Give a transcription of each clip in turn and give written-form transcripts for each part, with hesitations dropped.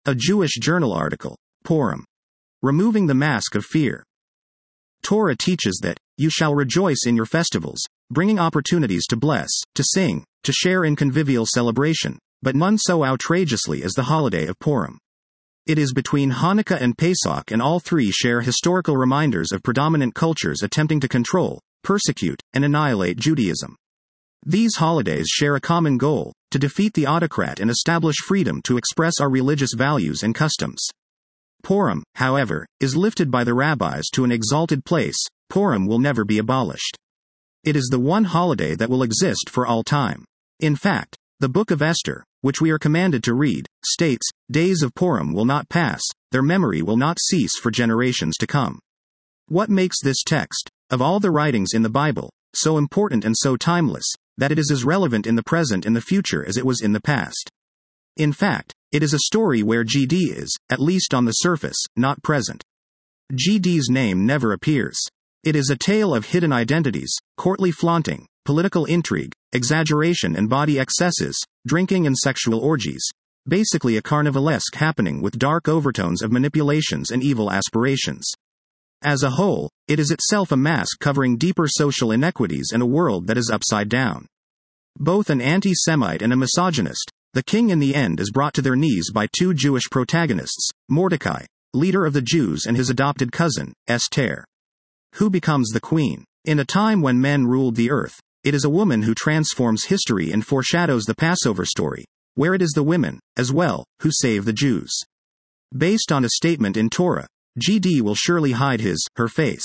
A Jewish journal article. Purim. Removing the mask of fear. Torah teaches that, you shall rejoice in your festivals, bringing opportunities to bless, to sing, to share in convivial celebration, but none so outrageously as the holiday of Purim. It is between Hanukkah and Pesach, and all three share historical reminders of predominant cultures attempting to control, persecute, and annihilate Judaism. These holidays share a common goal, to defeat the autocrat and establish freedom to express our religious values and customs. Purim, however, is lifted by the rabbis to an exalted place. Purim will never be abolished. It is the one holiday that will exist for all time. In fact, the Book of Esther, which we are commanded to read, states, days of Purim will not pass, their memory will not cease for generations to come. What makes this text, of all the writings in the Bible, so important and so timeless, that it is as relevant in the present and the future as it was in the past? In fact, it is a story where GD is, at least on the surface, not present. GD's name never appears. It is a tale of hidden identities, courtly flaunting, political intrigue, exaggeration and body excesses, drinking and sexual orgies. Basically a carnivalesque happening with dark overtones of manipulations and evil aspirations. As a whole, it is itself a mask covering deeper social inequities and a world that is upside down. Both an anti-Semite and a misogynist, the king in the end is brought to their knees by two Jewish protagonists, Mordecai, leader of the Jews, and his adopted cousin, Esther. Who becomes the queen? In a time when men ruled the earth, it is a woman who transforms history and foreshadows the Passover story, where it is the women, as well, who save the Jews. Based on a statement in Torah, GD will surely hide her face.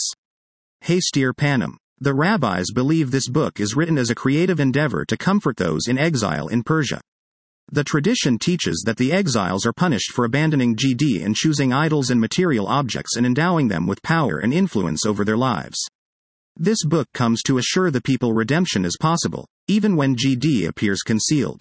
Hastir Panim. The rabbis believe this book is written as a creative endeavor to comfort those in exile in Persia. The tradition teaches that the exiles are punished for abandoning GD and choosing idols and material objects and endowing them with power and influence over their lives. This book comes to assure the people redemption is possible, even when GD appears concealed.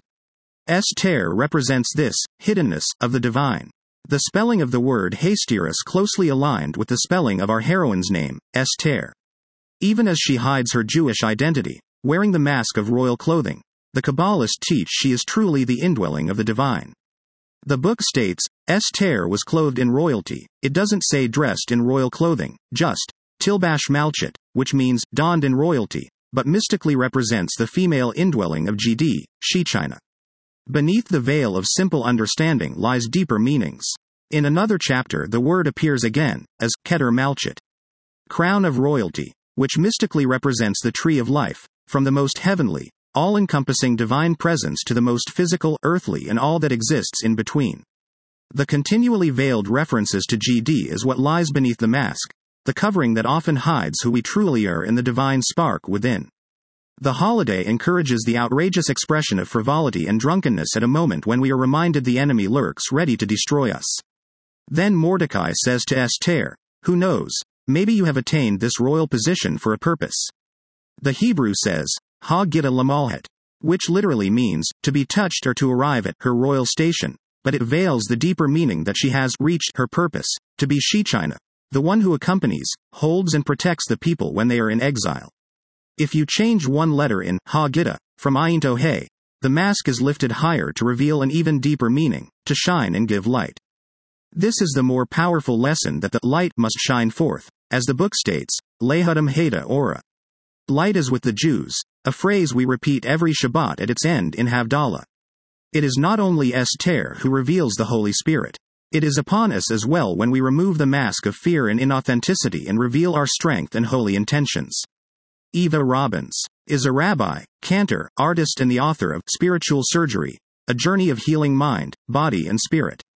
Esther represents this hiddenness of the divine. The spelling of the word Hastir is closely aligned with the spelling of our heroine's name, Esther. Even as she hides her Jewish identity, wearing the mask of royal clothing, the Kabbalists teach she is truly the indwelling of the divine. The book states, Esther was clothed in royalty. It doesn't say dressed in royal clothing, just Tilbash Malchut, which means donned in royalty, but mystically represents the female indwelling of GD, Shechina. Beneath the veil of simple understanding lies deeper meanings. In another chapter the word appears again, as Keter Malchut, crown of royalty, which mystically represents the tree of life, from the most heavenly, all-encompassing divine presence to the most physical, earthly, and all that exists in between. The continually veiled references to GD is what lies beneath the mask, the covering that often hides who we truly are in the divine spark within. The holiday encourages the outrageous expression of frivolity and drunkenness at a moment when we are reminded the enemy lurks ready to destroy us. Then Mordecai says to Esther, who knows, maybe you have attained this royal position for a purpose. The Hebrew says, Ha-Gita Lamalhet, which literally means, to be touched or to arrive at her royal station, but it veils the deeper meaning that she has reached her purpose, to be Shechina, the one who accompanies, holds and protects the people when they are in exile. If you change one letter in Ha-Gita, from Ayin to He, the mask is lifted higher to reveal an even deeper meaning, to shine and give light. This is the more powerful lesson that the light must shine forth, as the book states, Lehudam Heda Ora. Light is with the Jews, a phrase we repeat every Shabbat at its end in Havdalah. It is not only Esther who reveals the Holy Spirit. It is upon us as well when we remove the mask of fear and inauthenticity and reveal our strength and holy intentions. Eva Robbins is a rabbi, cantor, artist and the author of Spiritual Surgery, A Journey of Healing Mind, Body and Spirit.